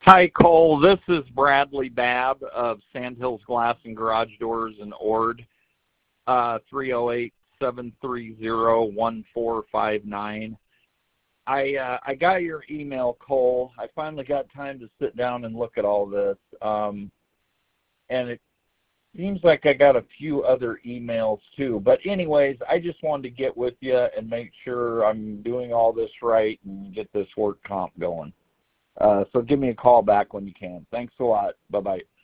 Hi, Cole. This is Bradley Babb of Sandhills Glass and Garage Doors in Ord, 308-730-1459. I got your email, Cole. I finally got time to sit down and look at all this. And it seems like I got a few other emails too. But anyways, I just wanted to get with you and make sure I'm doing all this right and get this work comp going. So give me a call back when you can. Thanks a lot. Bye-bye.